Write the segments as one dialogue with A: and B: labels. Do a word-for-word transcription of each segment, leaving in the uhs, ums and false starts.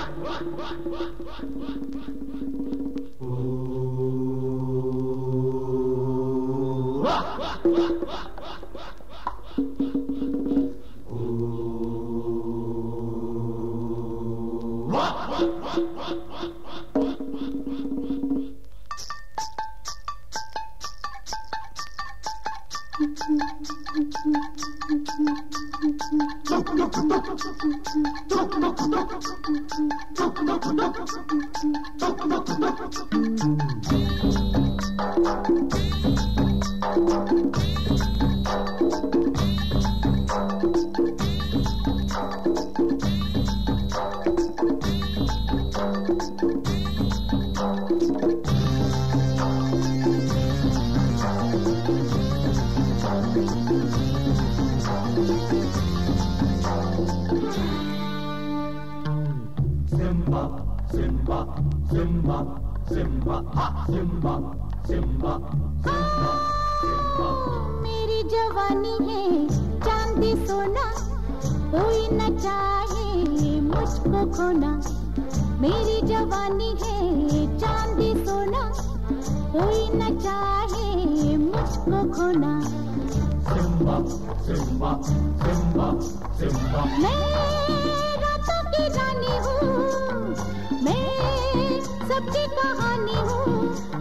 A: मेरी जवानी है चांदी सोना, कोई न चाहे मुझको खोना। मेरी जवानी है चांदी सोना, कोई न चाहे मुझको खोना।
B: सिम्बा सिम्बा सिम्बा सिम्बा
A: मैं रातों की रानी हूँ, मैं सबकी कहानी हूँ।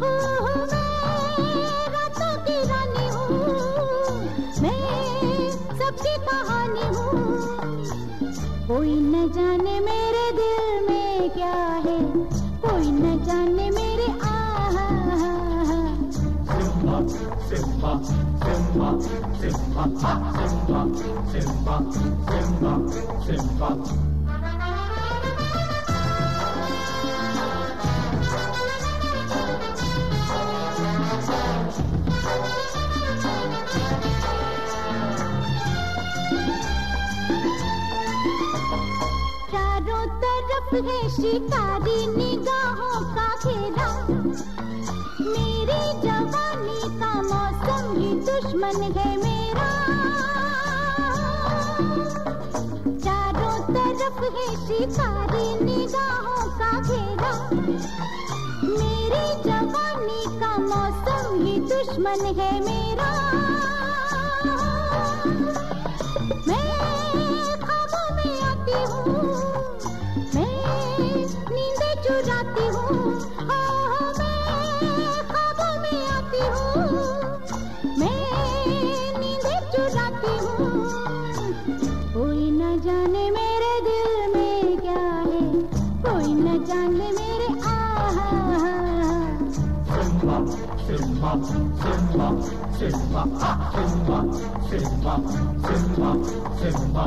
A: मैं रातों की रानी हूँ, मैं सबकी कहानी हूँ। कोई न जाने मेरे दिल में क्या है, कोई न जाने मेरे आहा।
B: सिम्बा सिम्बा सिम्बा सिम्बा सिम्बा सिम्बा सिम्बा सिम्बा
A: चारों तरफ है शिकारी निगाहों का घेरा, मेरी जवानी का मौसम ही दुश्मन है मेरा। चारों तरफ है शिकारी निगाहों का घेरा, मेरी जवानी का मौसम ही दुश्मन है मेरा। मैं ख्वाबों में आती हूँ, मैं नींदें चुराती हूँ। हाँ, मैं ख्वाबों में आती हूँ, मैं नींदें चुराती हूँ। कोई न जाने मेरे दिल में क्या है, कोई न जाने मेरे आहा।
B: सिम्बा सिम्बा सिम्बा सिम्बा सिम्बा सिम्बा सिम्बा सिम्बा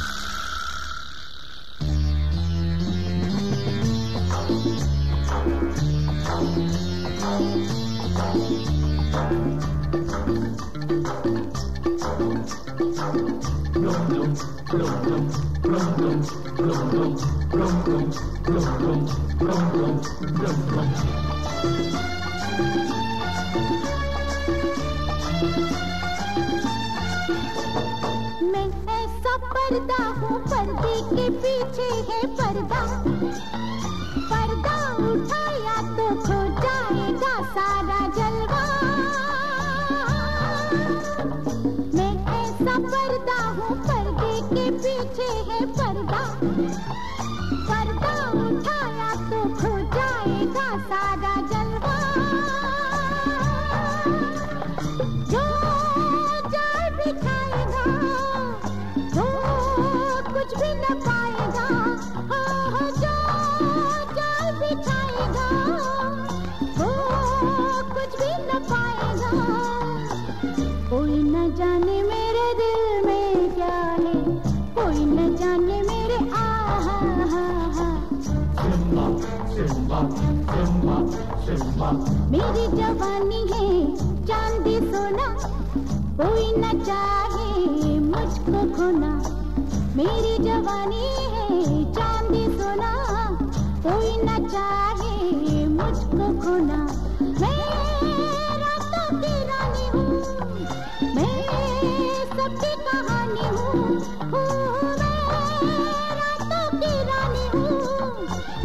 A: मैं ऐसा पर्दा हूँ, पर्दे के पीछे है पर्दा। पर्दा उठाया तो खो जाएगा सारा जलवा। मैं ऐसा पर्दा हूँ, पर्दे के पीछे है पर्दा। पर्दा उठाया तो खो जाएगा सारा जलवा। जो जाल बिछाएगा वो कुछ भी न पाएगा। हाँ, जो जाल बिछाएगा वो कुछ भी न पाएगा। कोई न जाने मेरे दिल में क्या है, कोई न जाने मेरे आहा।
B: सिम्बा सिम्बा सिम्बा सिम्बा
A: मेरी जवानी है चांदी सोना, कोई न चाहे मुझको खोना। मेरी जवानी है चांदी सोना, कोई न चाहे मुझको खोना। मैं रातों की रानी हूँ, मैं सबकी कहानी हूँ। मैं रातों की रानी हूँ,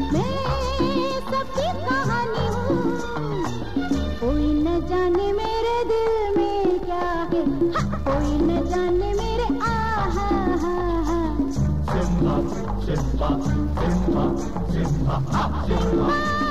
B: Simba, Simba,